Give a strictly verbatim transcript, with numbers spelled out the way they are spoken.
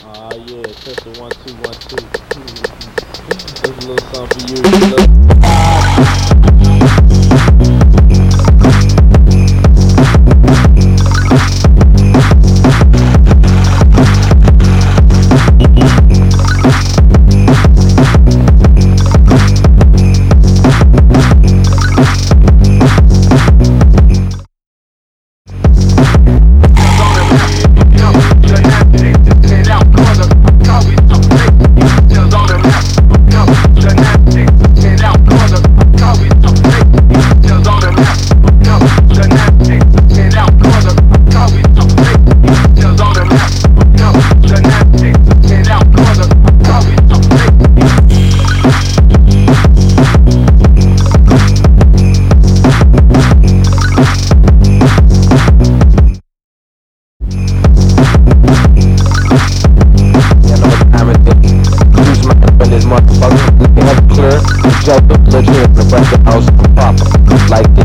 Ah, yeah, testing one, two, one, two. That's a little something for you, you know? Motherfucker, looking up clear, jump up, legit, the break the house proper. Like this.